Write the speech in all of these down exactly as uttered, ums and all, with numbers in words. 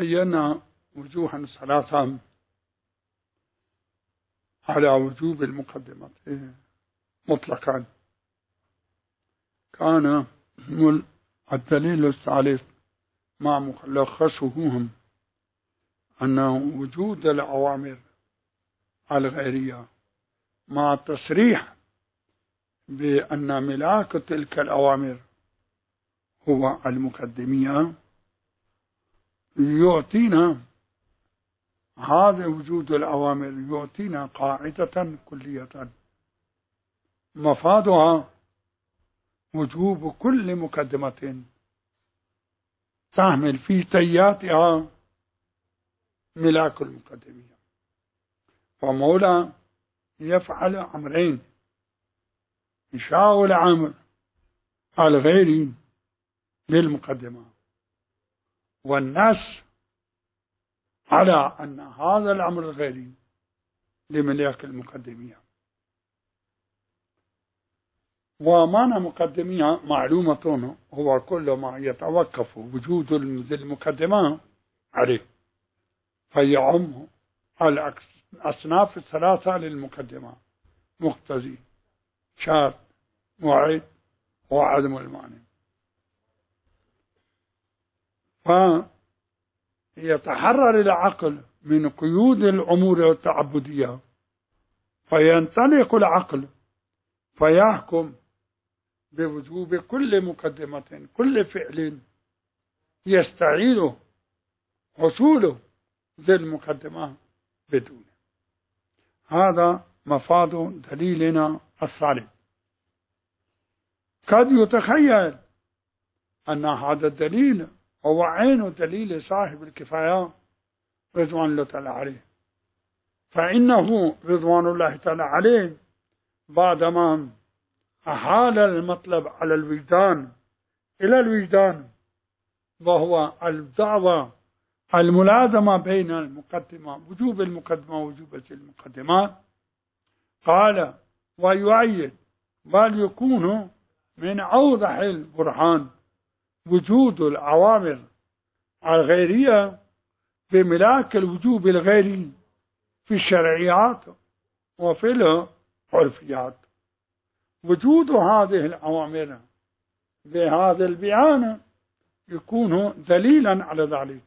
بينا وجوها ثلاثة على وجوب المقدمة مطلقا. كان الدليل الثالث مع ملخصهم أن وجود الأوامر الغيرية مع التصريح بأن ملاك تلك الأوامر هو المقدمية يعطينا هذا وجود الأوامر يعطينا قاعدة كلية مفادها وجوب كل مقدمة تحمل في تياتها ملاك المقدمية. فمولا يفعل أمرين: إنشاء العمل الغيري للمقدمة، والنص على أن هذا الأمر الغيري لملاك المقدمية. ومعنى مقدمية معلومة هو كل ما يتوقف وجود المقدمة عليه، فيعم الأصناف الثلاثة للمقدمة: مقتضي، شرط، وعيد، وعدم المانع. فيتحرر العقل من قيود الأمور التعبدية، فينطلق العقل فيحكم بوجوب كل مقدمة، كل فعل يستعيل حصوله ذي المقدمة بدونه. هذا مفاد دليلنا الثالث. قد يتخيل أن هذا الدليل هو عين دليل صاحب الكفاية رضوان الله تعالى عليه، فإنه رضوان الله تعالى عليه بعدما أحال المطلب على الوجدان إلى الوجدان، وهو الدعوة الملازمة بين المقدمة وجوب المقدمة ووجوب المقدمات، قال ويؤيد بل يكون من أوضح البرهان وجود الأوامر الغيرية بملاك الوجوب الغيري في الشرعيات وفي العرفيات. وجود هذه الأوامر بهذا البيان يكون دليلا على ذلك.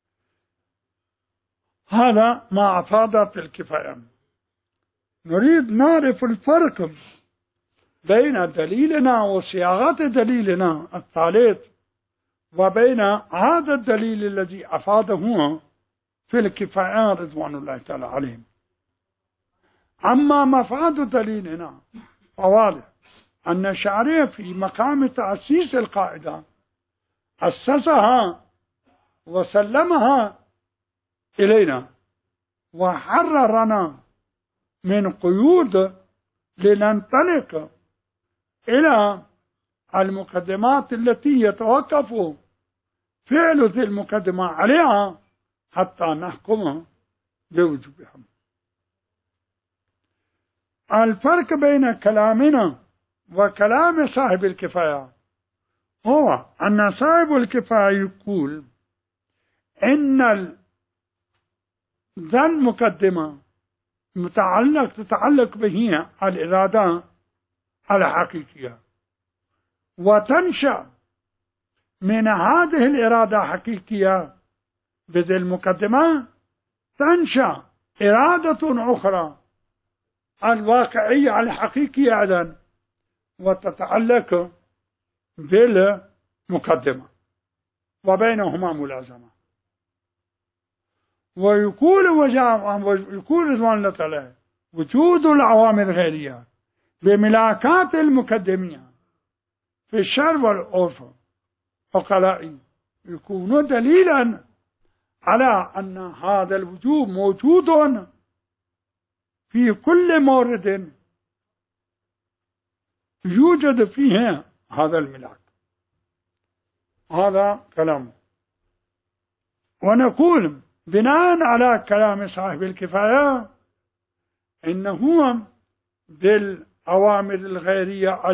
هذا ما أفادت الكفاية. نريد نعرف الفرق بين دليلنا وصياغة دليلنا الثالث وبين هذا الدليل الذي أفاده في الكفاية رضوان الله تعالى عليهم. أما مفاد دليلنا فواضح أن الشارع في مقام تأسيس القاعدة أسسها وسلمها إلينا وحررنا من قيود لننطلق إلى المقدمات التي يتوقف فعل ذي المقدمة عليها حتى نحكم بوجوبها. الفرق بين كلامنا وكلام صاحب الكفاية هو أن صاحب الكفاية يقول إن ذا المقدمة متعلق تتعلق به الإرادة الحقيقية، وتنشأ من هذه الإرادة الحقيقية بذي المقدمة تنشأ إرادة أخرى الواقعية الحقيقية أيضا وتتعلق بالمقدمة وبينهما ملازمة. ويقول ويقول رضوان الله تعالى وجود العوامل الغيرية بملاكات المقدمية في الشرع والعرف وقلائي يكون دليلا على أن هذا الوجوب موجود في كل مورد يوجد فيه هذا الملاك. هذا كلام. ونقول بناء على كلام صاحب الكفاية إنه بالأوامر الغيرية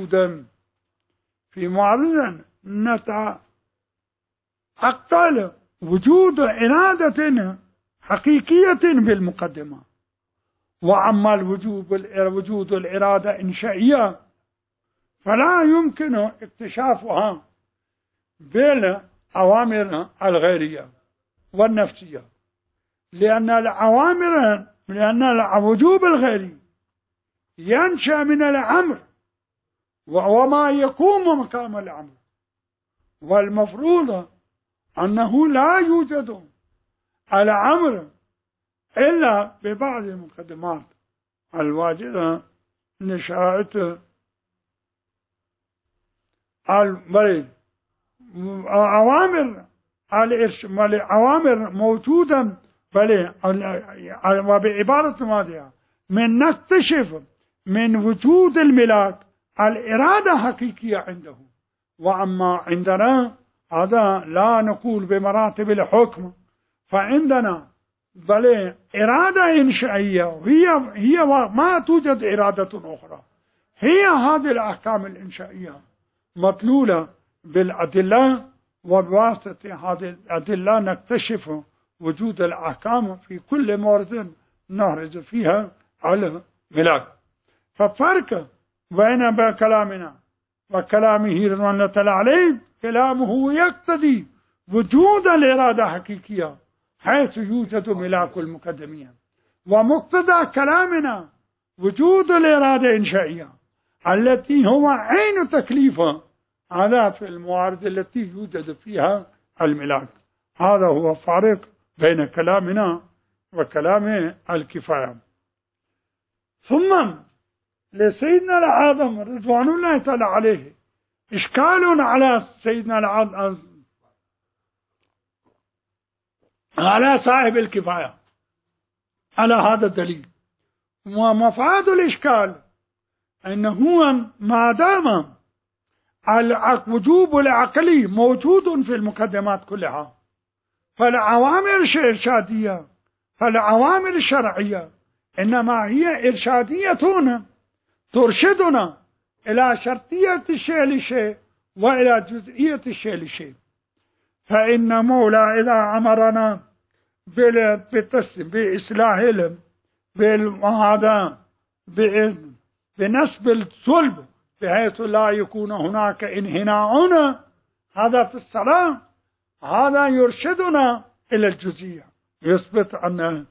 الموجودة في معرض نتعقل وجود إرادة حقيقية بالمقدمة. وأما الوجود وجود الإرادة إنشائية فلا يمكن اكتشافها بالأوامر الغيرية والنفسية، لأن الأوامر لأن الوجوب الغيري ينشأ من الأمر وهو ما يقوم مقام الأمر، والمفروض أنه لا يوجد الأمر إلا ببعض المقدمات الواجبة نشأت البلد أوامر الأوامر موجودة بل وبعبارة ماذا من نكتشف من وجود الملاك الإرادة حقيقية عنده. وأما عندنا هذا لا نقول بمراتب الحكم، فعندنا بل إرادة إنشائية هي هي ما توجد إرادة أخرى، هي هذه الأحكام الإنشائية مطلولة بالأدلة، وبواسطة هذه الأدلة نكتشف وجود الأحكام في كل مورد نهرز فيها على ملاك. ففرق بين كلامنا وكلامه رضوان الله تعالى عليه، كلامه يقتضي وجود الإرادة حقيقية حيث يوجد ملاك المقدمية، ومقتضى كلامنا وجود الإرادة إنشائية التي هو عين تكليفها هذا في الموارد التي يوجد فيها الملاك. هذا هو الفارق بين كلامنا وكلام الكفاية. ثم لسيدنا الأعظم رضوان الله تعالى عليه إشكال على سيدنا الأعظم على صاحب الكفاية على هذا الدليل. ومفاد الإشكال أنه ما دام الوجوب العقلي موجود في المقدمات كلها، فالعوامر الإرشادية فالعوامر الشرعية إنما هي إرشادية ترشدنا إلى شرطية الشيء لشيء وإلى جزئية الشيء لشيء. فإن مولى إذا أمرنا بإصلاح العلم بالمهادة بنسب الصلب بحيث لا يكون هناك انحناء هذا في الصلاة، هذا يرشدنا إلى الجزئية، يثبت أن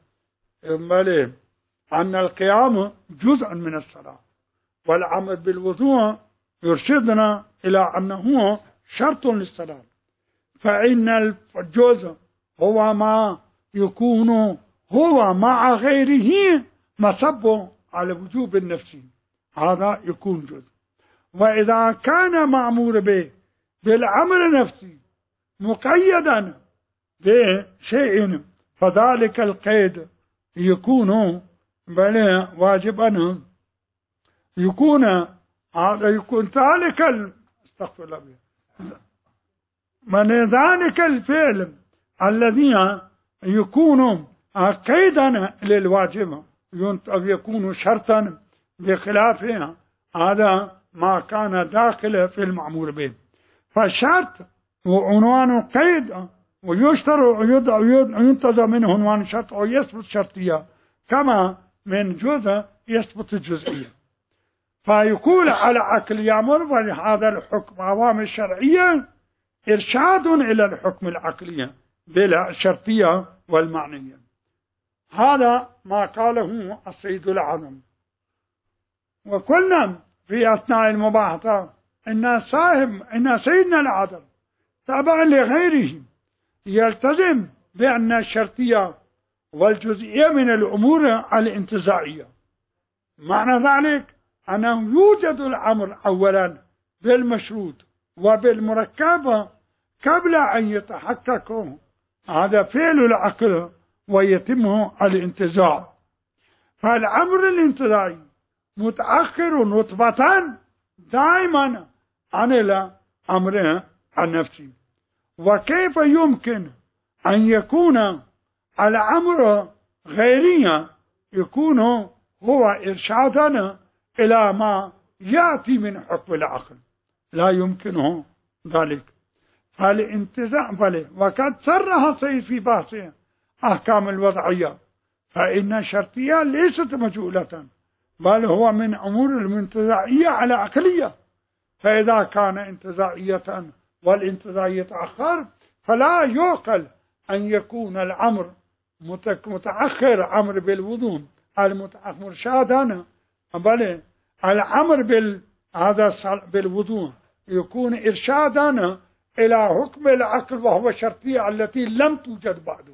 أن القيام جزء من الصلاة، والعمل بالوضوء يرشدنا إلى أنه شرط للصلاة. فإن الجزء هو ما يكون هو مع غيره مصب على وجوب النفسي، هذا يكون جزء. وإذا كان مأمور به بالأمر النفسي مقيدا بشيء فذلك القيد يكون بل واجبا يكون هذا يكون ذلك استغفر الله من ذلك الفعل الذي يكون قيدا للواجب يكون شرطا بخلافه هذا ما كان داخل في المأمور به. فالشرط وعنوان قيد ويشترط وينتظر منه عنوان شرط ويثبت شرطية كما من جزء يثبت الجزئية. فيقول على عقل يأمر، ولهذا الحكم عوامل الشرعية إرشاد إلى الحكم العقلي بلا الشرطية والمعنية. هذا ما قاله السيد الأعظم. وقلنا في أثناء المباحثة إن صاحب إن سيدنا الأعظم تابع لغيره يلتزم بأن الشرطية والجزئية من الأمور الانتزاعية. معنى ذلك أنه يوجد الأمر أولا بالمشروط وبالمركب قبل أن يتحقق هذا فعل العقل ويتم الانتزاع. فالأمر الانتزاعي متأخر نطبة دائما عن الأمر النفسي. وكيف يمكن أن يكون الأمر غيريا يكون هو إرشادنا إلى ما يأتي من حكم العقل؟ لا يمكنه ذلك. فالانتزاع بله. وقد صرح السيد في بحث أحكام الوضعية فإن الشرطية ليست مجهولة، بل هو من أمور المنتزاعية على عقلية. فإذا كان انتزاعية والانتزاع يتأخر فلا يعقل أن يكون الأمر متأخر، أمر بالوضوء المتأخر مرشادا، بل الأمر بال هذا بالوضوء يكون إرشادا إلى حكم العقل، وهو شرطية التي لم توجد بعد.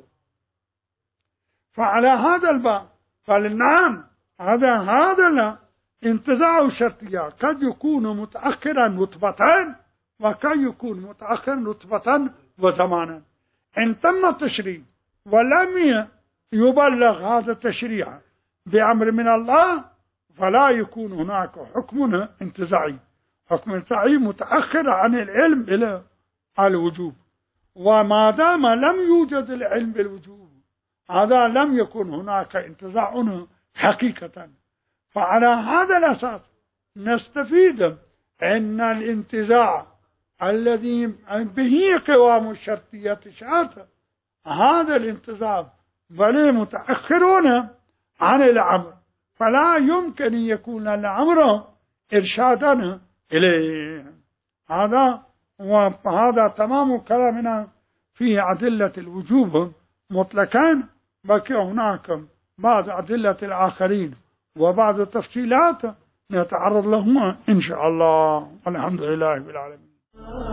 فعلى هذا الباب فالنعم هذا هذا لا انتزاع الشرطية قد يكون متأخرا نطفة، وقد يكون متأخرا نطفة وزمانا. إن تم التشريع ولم يبلغ هذا التشريع بأمر من الله فلا يكون هناك حكم انتزاعي. حكم انتزاعي متأخر عن العلم إلى الوجوب، وما دام لم يوجد العلم بالوجوب هذا لم يكن هناك انتزاع حقيقة. فعلى هذا الأساس نستفيد أن الانتزاع الذي به قوام الشرطية شرط، هذا الانتزاع بل متأخرون عن الأمر، فلا يمكن أن يكون الأمر إرشادا إليه. هذا وهذا تمام كلامنا في أدلة الوجوب مطلقا. بقي هناك بعض أدلة الآخرين وبعض التفصيلات نتعرض لهما إن شاء الله. الحمد لله رب العالمين.